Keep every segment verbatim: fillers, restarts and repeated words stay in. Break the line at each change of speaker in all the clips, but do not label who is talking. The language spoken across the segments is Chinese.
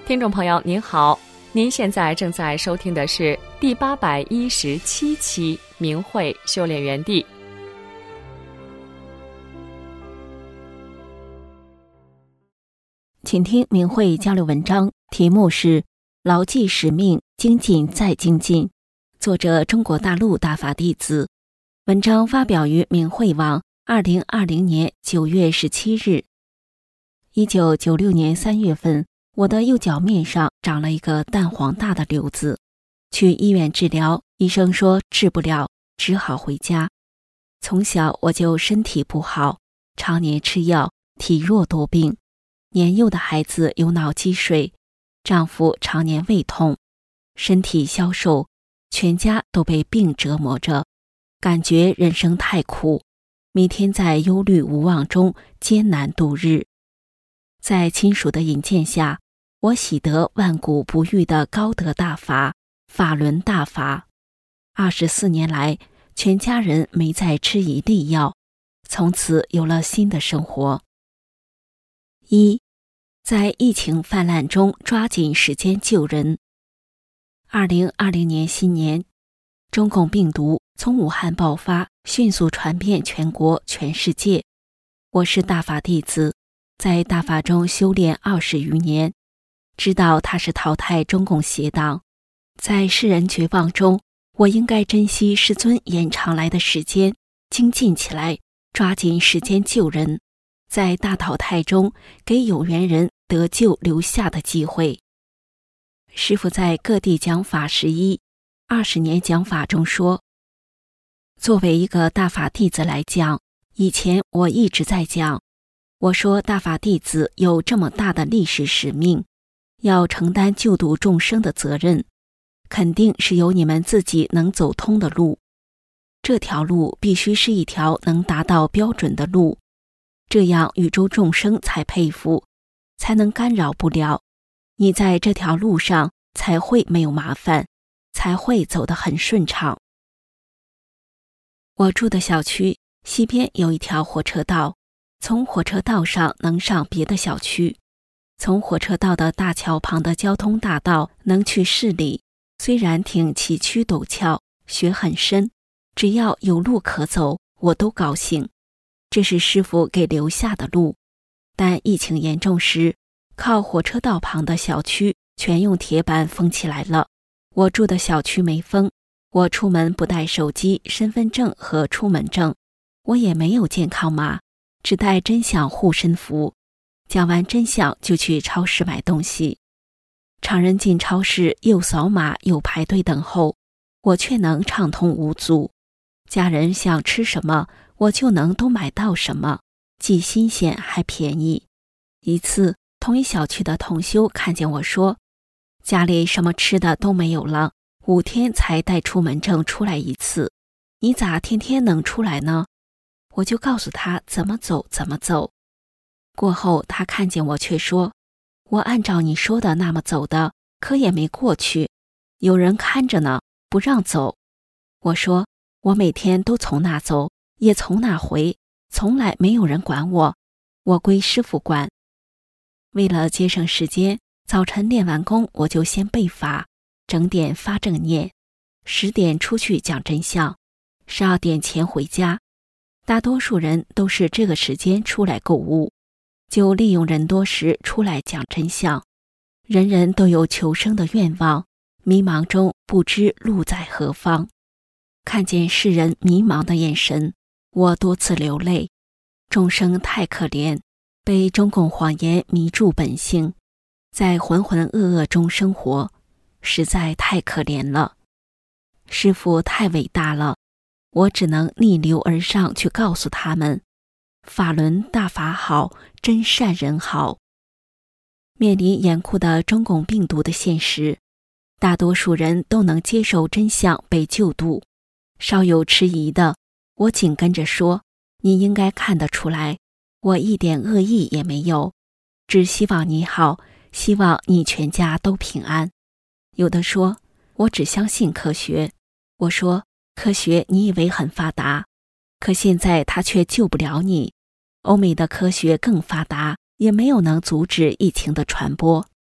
听众朋友您好，您现在正在收听的是第八百一十七期明慧修炼园地。
请听明慧交流文章，题目是牢记使命，精进再精进，作者中国大陆大法弟子。文章发表于明慧网二零二零年九月十七日。一九九六年三月份，我的右脚面上长了一个淡黄大的瘤子，去医院治疗，医生说治不了，只好回家。从小我就身体不好，常年吃药，体弱多病。年幼的孩子有脑积水，丈夫常年胃痛，身体消瘦，全家都被病折磨着，感觉人生太苦，每天在忧虑无望中艰难度日。在亲属的引荐下，我喜得万古不遇的高德大法，法轮大法。二十四年来，全家人没再吃一粒药，从此有了新的生活。一，在疫情泛滥中抓紧时间救人。二零二零年新年，中共病毒从武汉爆发，迅速传遍全国全世界。我是大法弟子，在大法中修炼二十余年，知道它是淘汰中共邪党。在世人绝望中，我应该珍惜师尊延长来的时间，精进起来，抓紧时间救人，在大淘汰中给有缘人得救留下的机会。师父在各地讲法十一、二十年讲法中说，作为一个大法弟子来讲，以前我一直在讲，我说大法弟子有这么大的历史使命，要承担救度众生的责任，肯定是有你们自己能走通的路。这条路必须是一条能达到标准的路，这样宇宙众生才佩服，才能干扰不了。你在这条路上才会没有麻烦，才会走得很顺畅。我住的小区西边有一条火车道，从火车道上能上别的小区，从火车道的大桥旁的交通大道能去市里，虽然挺崎岖陡峭，雪很深，只要有路可走，我都高兴。这是师父给留下的路。但疫情严重时，靠火车道旁的小区全用铁板封起来了，我住的小区没封。我出门不带手机、身份证和出门证，我也没有健康码，只带真相护身符。讲完真相就去超市买东西。常人进超市又扫码又排队等候，我却能畅通无阻。家人想吃什么，我就能都买到什么，既新鲜还便宜。一次，同一小区的同修看见我说，家里什么吃的都没有了，五天才带出门证出来一次，你咋天天能出来呢？我就告诉他怎么走怎么走。过后他看见我却说，我按照你说的那么走的，可也没过去，有人看着呢，不让走。我说，我每天都从那走，也从那回，从来没有人管我，我归师父管。为了节省时间，早晨练完功我就先背法，整点发正念，十点出去讲真相，十二点前回家。大多数人都是这个时间出来购物，就利用人多时出来讲真相。人人都有求生的愿望，迷茫中不知路在何方。看见世人迷茫的眼神，我多次流泪。众生太可怜，被中共谎言迷住本性，在浑浑噩噩中生活，实在太可怜了。师父太伟大了，我只能逆流而上去告诉他们，法轮大法好，真善人好。面临严酷的中共病毒的现实，大多数人都能接受真相被救度，稍有迟疑的，我紧跟着说，你应该看得出来，我一点恶意也没有，只希望你好，希望你全家都平安。有的说，我只相信科学。我说，科学你以为很发达，可现在它却救不了你。欧美的科学更发达，也没有能阻止疫情的传播。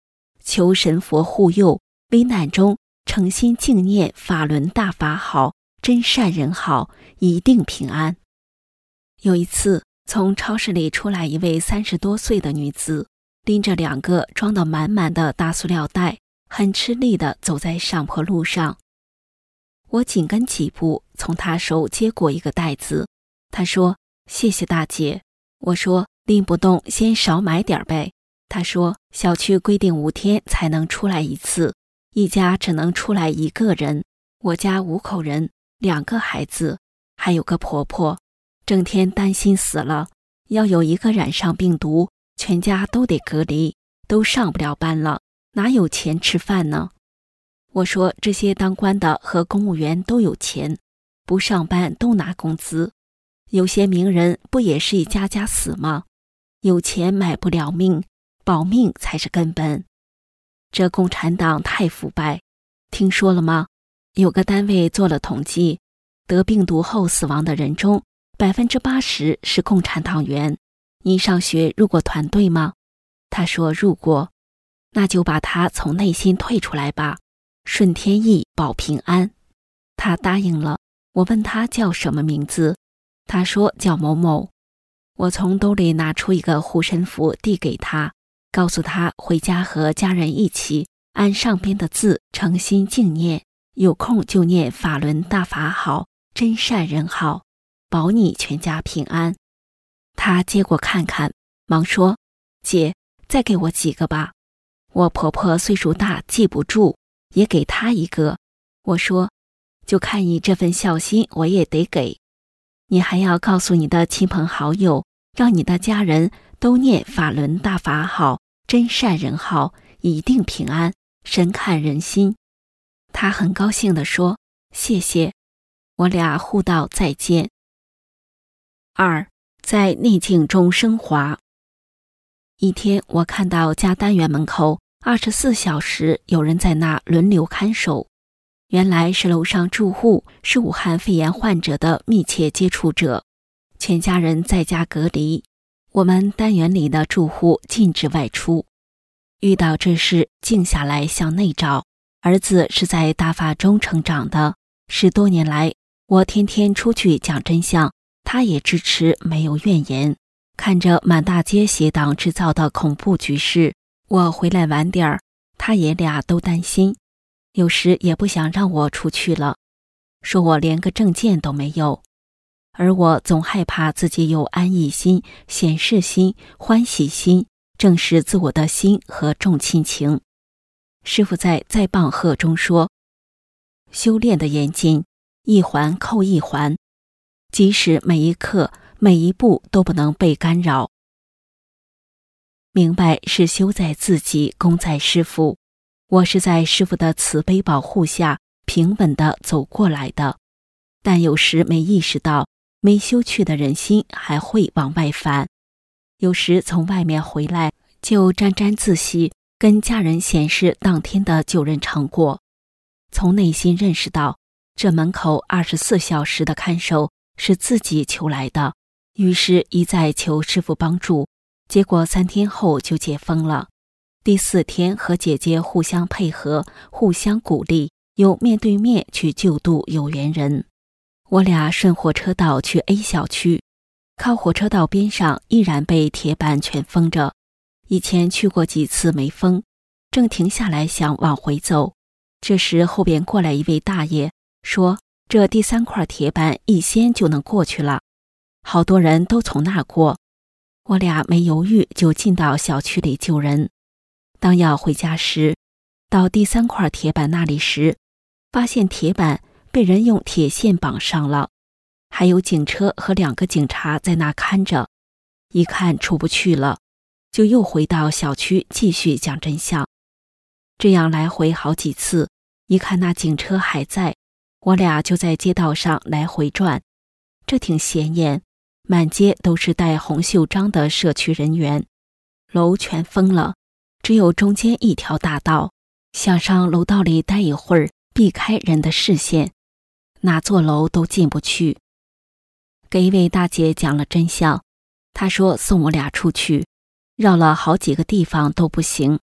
求神佛护佑，危难中诚心敬念法轮大法好，真善人好，一定平安。有一次，从超市里出来一位三十多岁的女子，拎着两个装得满满的大塑料袋，很吃力地走在上坡路上。我紧跟几步，从她手接过一个袋子。她说：“谢谢大姐。”我说：“拎不动，先少买点呗。”她说：“小区规定五天才能出来一次，一家只能出来一个人。我家五口人，两个孩子，还有个婆婆，整天担心死了。要有一个染上病毒，全家都得隔离，都上不了班了，哪有钱吃饭呢？”我说：“这些当官的和公务员都有钱，不上班都拿工资。有些名人不也是一家家死吗？有钱买不了命，保命才是根本。这共产党太腐败，听说了吗？有个单位做了统计，得病毒后死亡的人中，百分之八十是共产党员。你上学入过团队吗？”他说入过。那就把他从内心退出来吧，顺天意保平安。他答应了。我问他叫什么名字，他说叫某某。我从兜里拿出一个护身符递给他，告诉他回家和家人一起按上边的字诚心敬念，有空就念法轮大法好，真善人好，保你全家平安。他接过看看，忙说：“姐，再给我几个吧。”我婆婆岁数大记不住，也给她一个。我说：“就看你这份孝心，我也得给。你还要告诉你的亲朋好友，让你的家人都念法轮大法好，真善人好，一定平安，神看人心。”她很高兴地说：“谢谢。”我俩互道再见。二，在逆境中升华。一天，我看到家单元门口二十四小时有人在那轮流看守。原来是楼上住户是武汉肺炎患者的密切接触者，全家人在家隔离，我们单元里的住户禁止外出。遇到这事，静下来向内找。儿子是在大法中成长的，十多年来我天天出去讲真相，他也支持，没有怨言。看着满大街邪党制造的恐怖局势，我回来晚点儿，他爷俩都担心，有时也不想让我出去了，说我连个证件都没有。而我总害怕自己有安逸心、显示心、欢喜心，正视自我的心和重亲情。师父在再棒喝中说，修炼的严谨，一环扣一环，即使每一刻每一步都不能被干扰。明白是修在自己，功在师父。我是在师父的慈悲保护下平稳地走过来的，但有时没意识到，没修去的人心还会往外反。有时从外面回来就沾沾自喜，跟家人显示当天的救人成果。从内心认识到，这门口二十四小时的看守是自己求来的，于是一再求师父帮助，结果三天后就解封了。第四天和姐姐互相配合，互相鼓励，又面对面去救度有缘人。我俩顺火车道去 A 小区，靠火车道边上依然被铁板全封着，以前去过几次没封，正停下来想往回走，这时后边过来一位大爷，说这第三块铁板一掀就能过去了，好多人都从那儿过。我俩没犹豫就进到小区里救人。当要回家时，到第三块铁板那里时，发现铁板被人用铁线绑上了，还有警车和两个警察在那看着，一看出不去了，就又回到小区继续讲真相。这样来回好几次，一看那警车还在，我俩就在街道上来回转，这挺显眼，满街都是戴红袖章的社区人员，楼全封了，只有中间一条大道，想上楼道里待一会儿，避开人的视线，哪座楼都进不去。给一位大姐讲了真相，她说送我俩出去，绕了好几个地方都不行，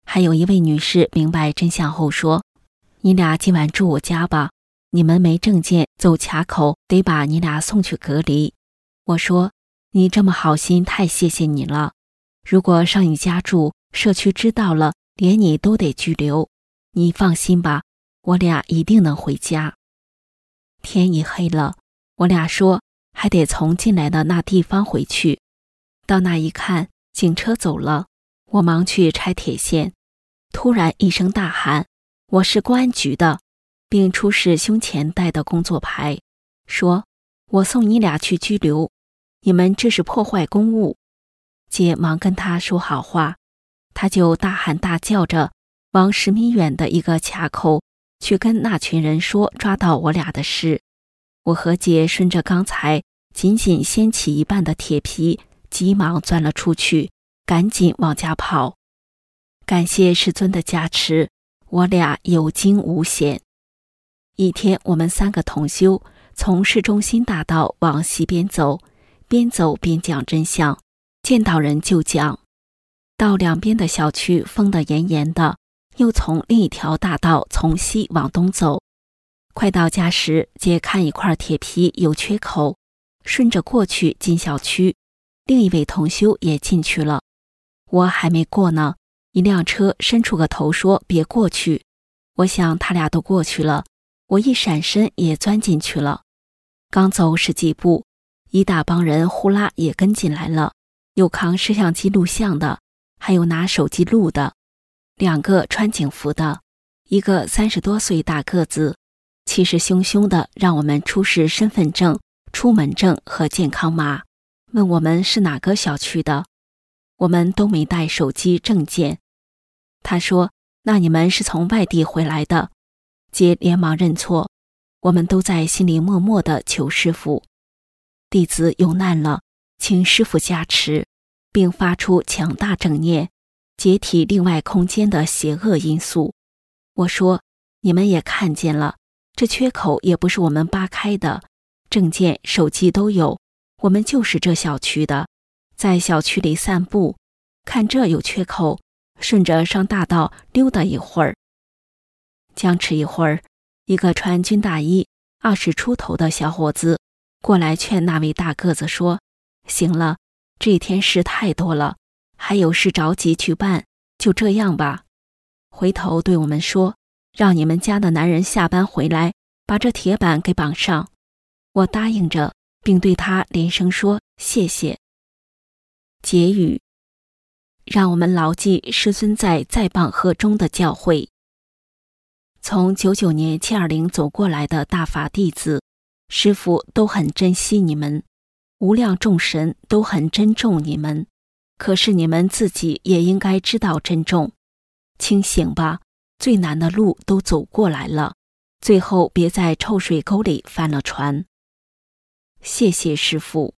还有一位女士明白真相后说，你俩今晚住我家吧，你们没证件走卡口，得把你俩送去隔离。我说，你这么好心，太谢谢你了。如果上你家住，社区知道了，连你都得拘留。你放心吧，我俩一定能回家。天一黑了，我俩说还得从进来的那地方回去。到那一看，警车走了，我忙去拆铁线，突然一声大喊，我是公安局的，并出示胸前戴的工作牌，说我送你俩去拘留，你们这是破坏公务。姐忙跟他说好话，他就大喊大叫着往十米远的一个卡口去跟那群人说抓到我俩的事。我和姐顺着刚才仅仅掀起一半的铁皮，急忙钻了出去，赶紧往家跑。感谢师尊的加持，我俩有惊无险。一天，我们三个同修从市中心大道往西边走，边走边讲真相，见到人就讲。到两边的小区封得严严的，又从另一条大道从西往东走。快到家时，姐看一块铁皮有缺口，顺着过去进小区，另一位同修也进去了。我还没过呢，一辆车伸出个头说别过去。我想他俩都过去了，我一闪身也钻进去了。刚走十几步，一大帮人呼啦也跟进来了，有扛摄像机录像的，还有拿手机录的。两个穿警服的，一个三十多岁大个子，气势汹汹的让我们出示身份证、出门证和健康码，问我们是哪个小区的。我们都没带手机证件。他说，那你们是从外地回来的。姐连忙认错，我们都在心里默默地求师父，弟子有难了，请师父加持，并发出强大正念，解体另外空间的邪恶因素。我说，你们也看见了，这缺口也不是我们扒开的，证件、手机都有，我们就是这小区的，在小区里散步，看这有缺口，顺着上大道溜达一会儿。僵持一会儿，一个穿军大衣、二十出头的小伙子过来劝那位大个子说，行了，这天事太多了，还有事着急去办，就这样吧。回头对我们说，让你们家的男人下班回来把这铁板给绑上。我答应着，并对他连声说谢谢。结语，让我们牢记师尊在在蚌河中的教诲。从九九年七二零走过来的大法弟子，师父都很珍惜你们，无量众神都很珍重你们，可是你们自己也应该知道珍重。清醒吧，最难的路都走过来了，最后别在臭水沟里翻了船。谢谢师父。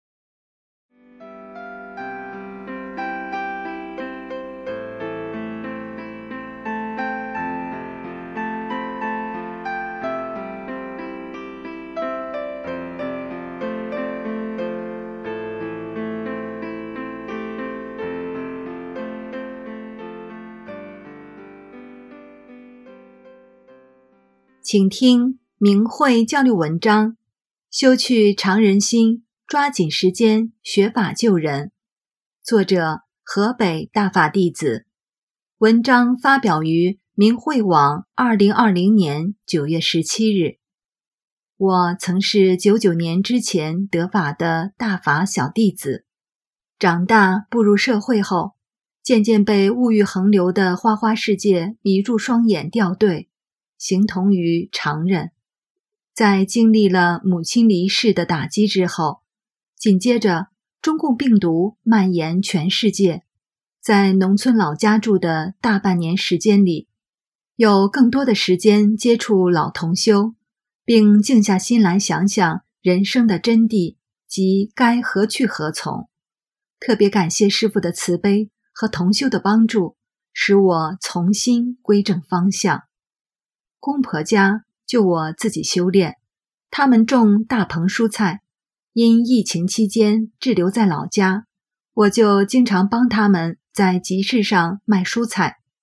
请听明慧交流文章，修去常人心，抓紧时间学法救人。作者河北大法弟子。文章发表于明慧网二零二零年九月十七日。我曾是九九年之前得法的大法小弟子，长大步入社会后，渐渐被物欲横流的花花世界迷住双眼掉队，形同于常人。在经历了母亲离世的打击之后，紧接着中共病毒蔓延全世界，在农村老家住的大半年时间里，有更多的时间接触老同修，并静下心来想想人生的真谛及该何去何从。特别感谢师父的慈悲和同修的帮助，使我重新归正方向。公婆家就我自己修炼，他们种大棚蔬菜，因疫情期间滞留在老家，我就经常帮他们在集市上卖蔬菜，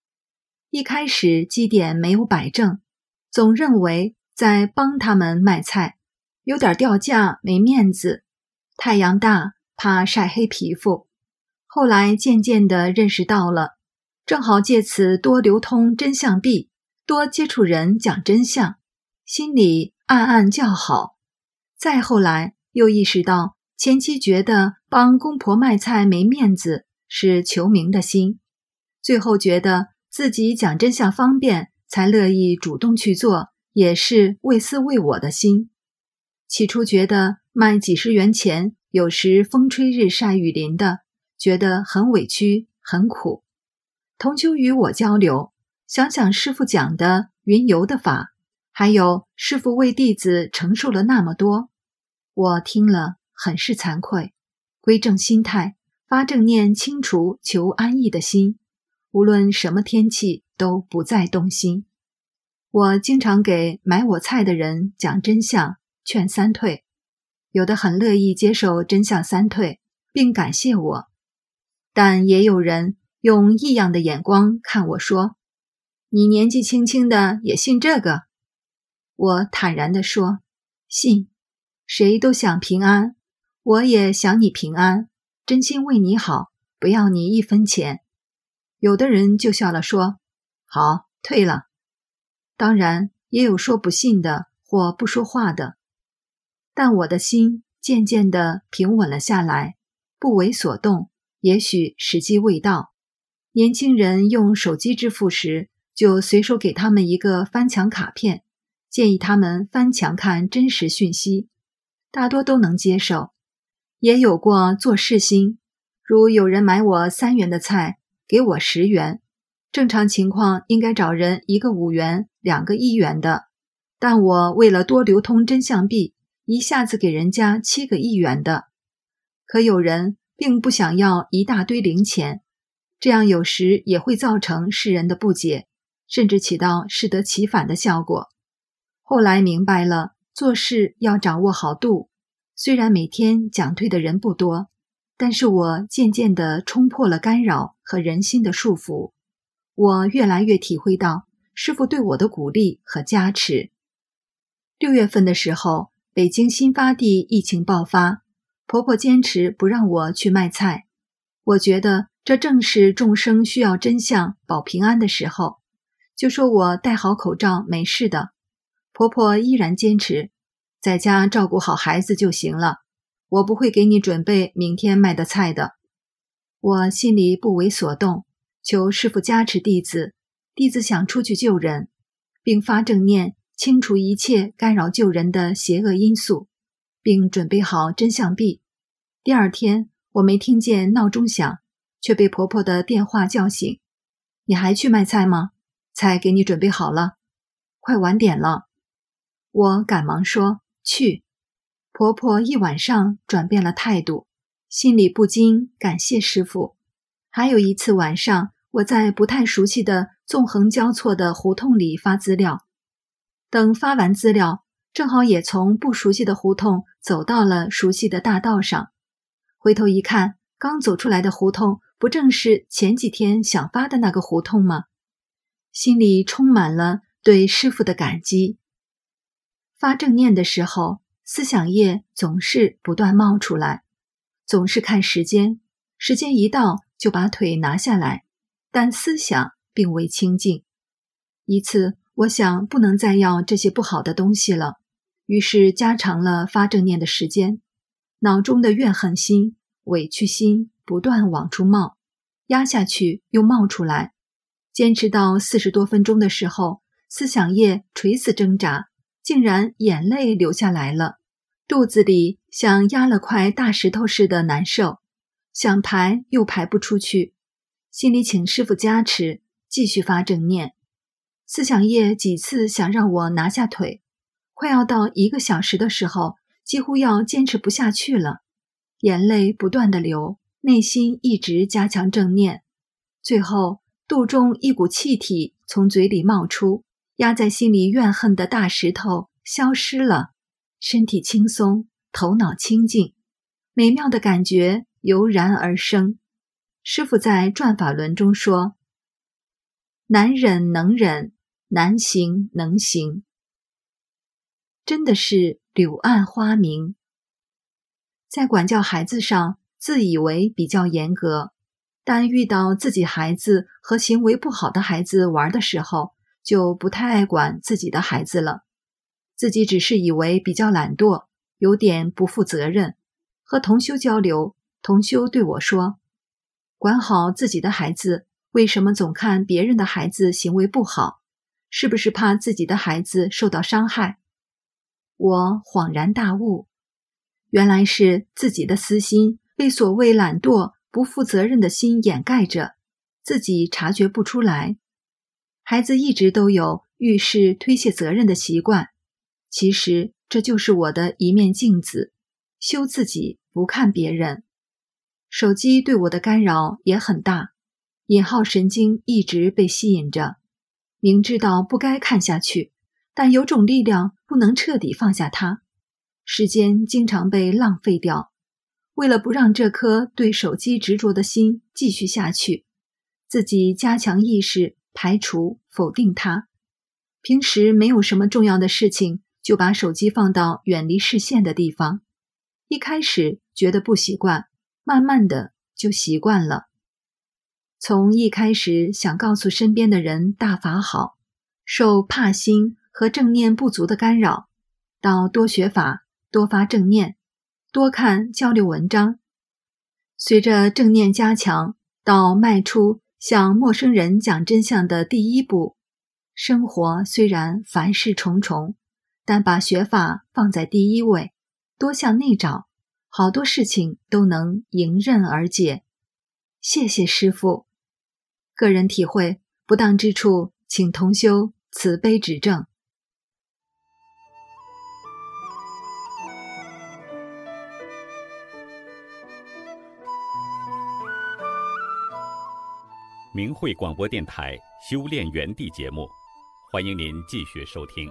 一开始基点没有摆正，总认为在帮他们卖菜，有点掉价没面子，太阳大怕晒黑皮肤。后来渐渐地认识到了，正好借此多流通真相币，多接触人讲真相，心里暗暗叫好。再后来又意识到，前期觉得帮公婆卖菜没面子是求名的心，最后觉得自己讲真相方便，才乐意主动去做，也是为私为我的心。起初觉得卖几十元钱，有时风吹日晒雨淋的，觉得很委屈很苦。同修与我交流，想想师父讲的云游的法，还有师父为弟子承受了那么多，我听了很是惭愧，归正心态，发正念，清除求安逸的心，无论什么天气都不再动心。我经常给买我菜的人讲真相，劝三退，有的很乐意接受真相三退，并感谢我，但也有人用异样的眼光看我，说你年纪轻轻的也信这个？我坦然地说，信，谁都想平安，我也想你平安，真心为你好，不要你一分钱。有的人就笑了，说好，退了。当然也有说不信的或不说话的，但我的心渐渐地平稳了下来，不为所动，也许时机未到。年轻人用手机支付时，就随手给他们一个翻墙卡片，建议他们翻墙看真实讯息，大多都能接受。也有过做事心，如有人买我三元的菜，给我十元，正常情况应该找人一个五元，两个一元的，但我为了多流通真相币，一下子给人家七个一元的。可有人并不想要一大堆零钱，这样有时也会造成世人的不解，甚至起到适得其反的效果。后来明白了，做事要掌握好度，虽然每天讲退的人不多，但是我渐渐地冲破了干扰和人心的束缚。我越来越体会到师父对我的鼓励和加持。六月份的时候，北京新发地疫情爆发，婆婆坚持不让我去卖菜。我觉得这正是众生需要真相保平安的时候，就说我戴好口罩没事的。婆婆依然坚持，在家照顾好孩子就行了，我不会给你准备明天卖的菜的。我心里不为所动，求师父加持弟子，弟子想出去救人，并发正念，清除一切干扰救人的邪恶因素，并准备好真相币。第二天，我没听见闹钟响，却被婆婆的电话叫醒。你还去卖菜吗？菜给你准备好了，快晚点了。我赶忙说去。婆婆一晚上转变了态度，心里不禁感谢师父。还有一次晚上，我在不太熟悉的纵横交错的胡同里发资料，等发完资料，正好也从不熟悉的胡同走到了熟悉的大道上。回头一看，刚走出来的胡同不正是前几天想发的那个胡同吗？心里充满了对师父的感激。发正念的时候，思想业总是不断冒出来，总是看时间，时间一到就把腿拿下来，但思想并未清净。一次我想不能再要这些不好的东西了，于是加长了发正念的时间。脑中的怨恨心、委屈心不断往出冒，压下去又冒出来，坚持到四十多分钟的时候，思想业垂死挣扎，竟然眼泪流下来了，肚子里像压了块大石头似的难受，想排又排不出去，心里请师父加持，继续发正念。思想业几次想让我拿下腿，快要到一个小时的时候，几乎要坚持不下去了，眼泪不断地流，内心一直加强正念。最后肚中一股气体从嘴里冒出，压在心里怨恨的大石头消失了，身体轻松，头脑清净，美妙的感觉油然而生。师父在转法轮中说， 难忍能忍，难行能行。真的是柳暗花明。在管教孩子上，自以为比较严格，但遇到自己孩子和行为不好的孩子玩的时候，就不太爱管自己的孩子了。自己只是以为比较懒惰，有点不负责任。和同修交流，同修对我说，管好自己的孩子，为什么总看别人的孩子行为不好？是不是怕自己的孩子受到伤害？我恍然大悟，原来是自己的私心被所谓懒惰、不负责任的心掩盖着，自己察觉不出来。孩子一直都有遇事推卸责任的习惯，其实这就是我的一面镜子，修自己不看别人。手机对我的干扰也很大，引号神经一直被吸引着，明知道不该看下去，但有种力量不能彻底放下它。时间经常被浪费掉，为了不让这颗对手机执着的心继续下去，自己加强意识，排除否定它。平时没有什么重要的事情，就把手机放到远离视线的地方。一开始觉得不习惯，慢慢的就习惯了。从一开始想告诉身边的人大法好，受怕心和正念不足的干扰，到多学法，多发正念，多看交流文章。随着正念加强，到迈出向陌生人讲真相的第一步，生活虽然凡事重重，但把学法放在第一位，多向内找，好多事情都能迎刃而解。谢谢师父。个人体会，不当之处，请同修慈悲指正。
明慧广播电台修炼园地节目，欢迎您继续收听。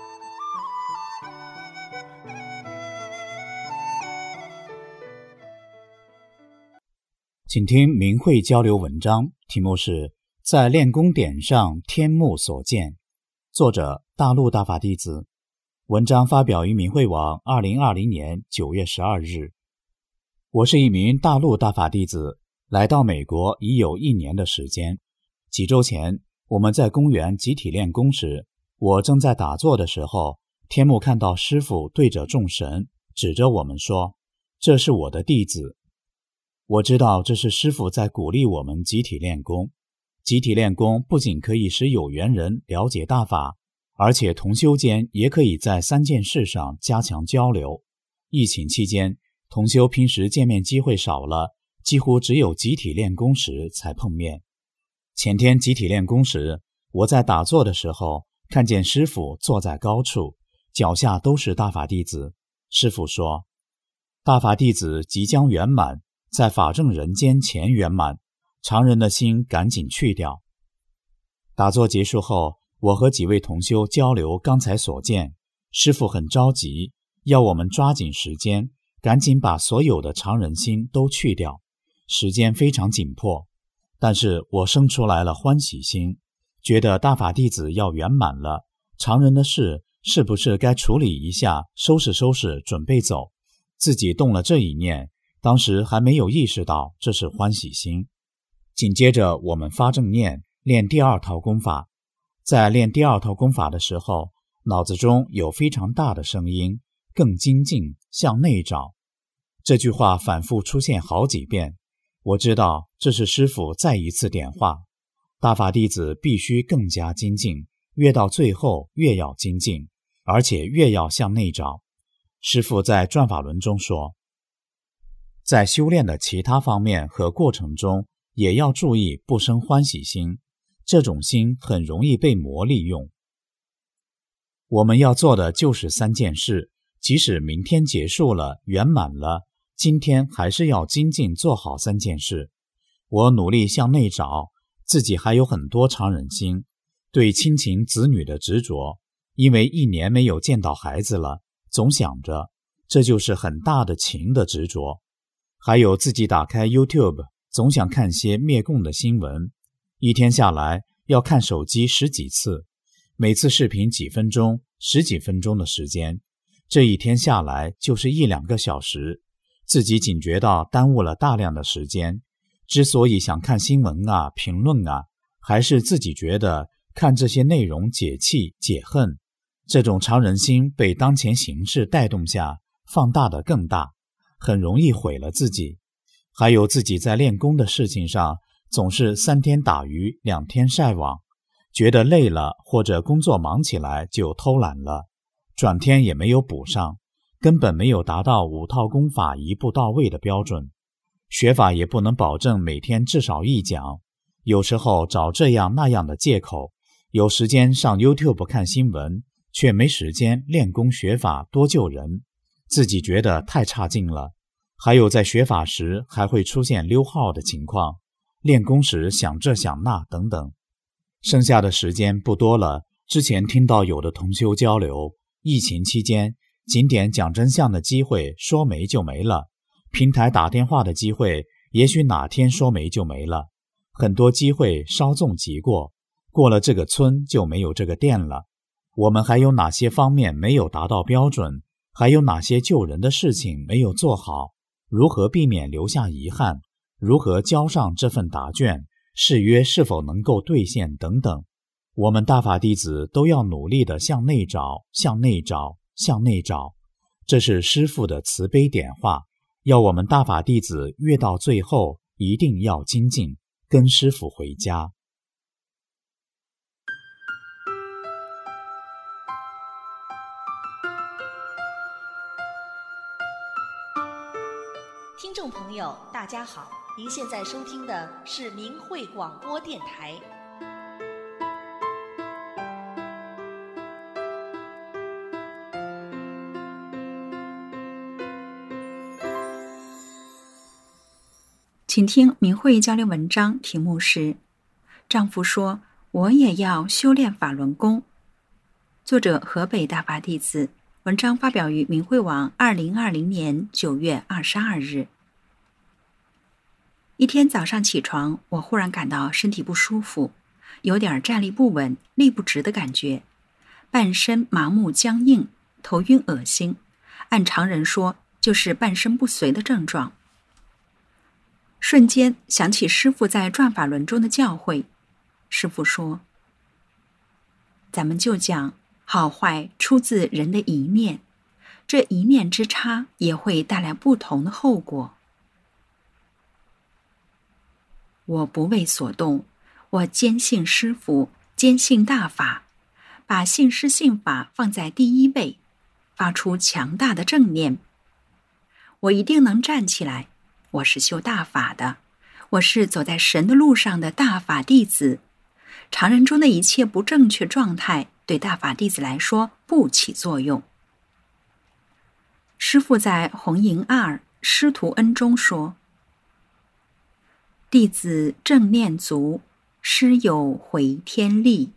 请听明慧交流文章，题目是在练功点上天目所见，作者大陆大法弟子。文章发表于明慧网二零二零年九月十二日。我是一名大陆大法弟子，来到美国已有一年的时间。几周前，我们在公园集体练功时，我正在打坐的时候，天目看到师父对着众神指着我们说，这是我的弟子。我知道这是师父在鼓励我们集体练功。集体练功不仅可以使有缘人了解大法，而且同修间也可以在三件事上加强交流。疫情期间，同修平时见面机会少了，几乎只有集体练功时才碰面。前天集体练功时，我在打坐的时候，看见师父坐在高处，脚下都是大法弟子。师父说，大法弟子即将圆满，在法正人间前圆满，常人的心赶紧去掉。打坐结束后，我和几位同修交流刚才所见，师父很着急，要我们抓紧时间，赶紧把所有的常人心都去掉，时间非常紧迫。但是我生出来了欢喜心，觉得大法弟子要圆满了，常人的事是不是该处理一下，收拾收拾准备走。自己动了这一念，当时还没有意识到这是欢喜心。紧接着我们发正念，练第二套功法。在练第二套功法的时候，脑子中有非常大的声音，更精进，向内找。这句话反复出现好几遍，我知道这是师父再一次点化，大法弟子必须更加精进，越到最后越要精进，而且越要向内找。师父在转法轮中说，在修炼的其他方面和过程中，也要注意不生欢喜心，这种心很容易被魔利用。我们要做的就是三件事，即使明天结束了，圆满了，今天还是要精进做好三件事。我努力向内找，自己还有很多常忍心，对亲情子女的执着，因为一年没有见到孩子了，总想着，这就是很大的情的执着。还有自己打开 YouTube， 总想看些灭共的新闻，一天下来要看手机十几次，每次视频几分钟、十几分钟的时间，这一天下来就是一两个小时，自己警觉到耽误了大量的时间。之所以想看新闻啊、评论啊，还是自己觉得看这些内容解气解恨，这种常人心被当前形势带动下放大得更大，很容易毁了自己。还有自己在练功的事情上，总是三天打鱼两天晒网，觉得累了或者工作忙起来就偷懒了，转天也没有补上，根本没有达到五套功法一步到位的标准。学法也不能保证每天至少一讲，有时候找这样那样的借口，有时间上 YouTube 看新闻，却没时间练功学法多救人，自己觉得太差劲了。还有在学法时还会出现溜号的情况，练功时想这想那等等。剩下的时间不多了，之前听到有的同修交流，疫情期间景点讲真相的机会说没就没了，平台打电话的机会也许哪天说没就没了，很多机会稍纵即过，过了这个村就没有这个店了。我们还有哪些方面没有达到标准？还有哪些救人的事情没有做好？如何避免留下遗憾？如何交上这份答卷？誓约是否能够兑现？等等。我们大法弟子都要努力地向内找，向内找，向内找。这是师父的慈悲点化，要我们大法弟子越到最后一定要精进，跟师父回家。
听众朋友大家好，您现在收听的是明慧广播电台。
请听明慧交流文章，题目是丈夫说我也要修炼法轮功，作者河北大法弟子，文章发表于明慧网二零二零年九月二十二日。一天早上起床，我忽然感到身体不舒服，有点站立不稳、立不直的感觉，半身麻木僵硬，头晕恶心，按常人说就是半身不遂的症状。瞬间想起师父在转法轮中的教诲，师父说，咱们就讲好坏出自人的一念，这一念之差也会带来不同的后果。我不为所动，我坚信师父，坚信大法，把信师信法放在第一位，发出强大的正念。我一定能站起来，我是修大法的，我是走在神的路上的大法弟子。常人中的一切不正确状态，对大法弟子来说不起作用。师父在红营二师徒恩中说，弟子正念足，师有回天力。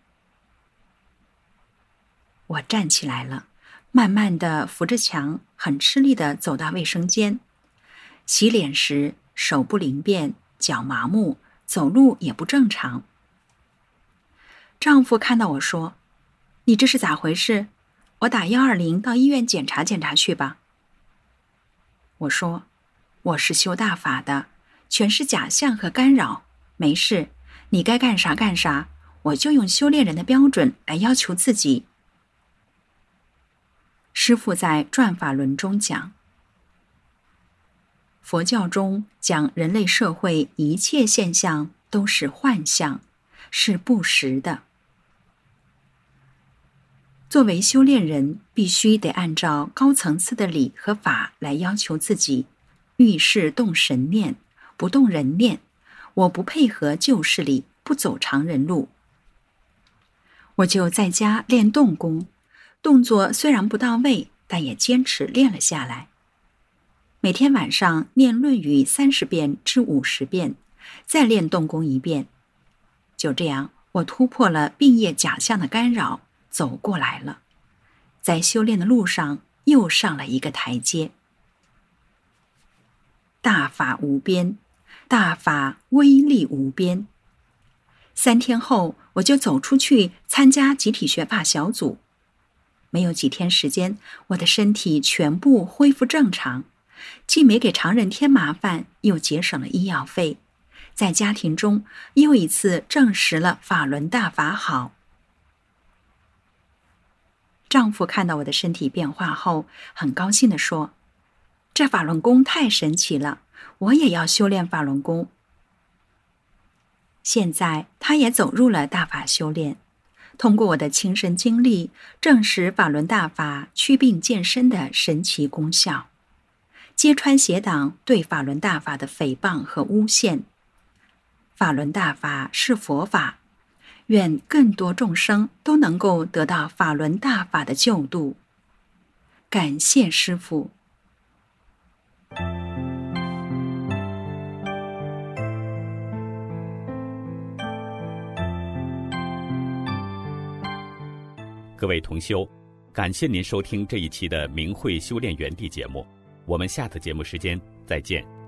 我站起来了，慢慢地扶着墙，很吃力地走到卫生间。洗脸时手不灵便，脚麻木，走路也不正常。丈夫看到我说，你这是咋回事？我打一二零到医院检查检查去吧。我说，我是修大法的，全是假象和干扰，没事，你该干啥干啥，我就用修炼人的标准来要求自己。师父在转法轮中讲，佛教中讲人类社会一切现象都是幻象，是不实的。作为修炼人，必须得按照高层次的理和法来要求自己，遇事动神念，不动人念，我不配合旧势力，不走常人路。我就在家练动功，动作虽然不到位，但也坚持练了下来。每天晚上念论语三十遍至五十遍，再练动功一遍。就这样，我突破了病业假象的干扰，走过来了，在修炼的路上又上了一个台阶。大法无边，大法威力无边。 三天后，我就走出去参加集体学法小组。没有几天时间，我的身体全部恢复正常，既没给常人添麻烦，又节省了医药费。在家庭中又一次证实了法轮大法好。丈夫看到我的身体变化后，很高兴地说：“这法轮功太神奇了，我也要修炼法轮功。”现在他也走入了大法修炼，通过我的亲身经历，证实法轮大法祛病健身的神奇功效，揭穿邪党对法轮大法的诽谤和诬陷。法轮大法是佛法，愿更多众生都能够得到法轮大法的救度。感谢师父。
各位同修，感谢您收听这一期的明慧修炼园地节目，我们下次节目时间再见。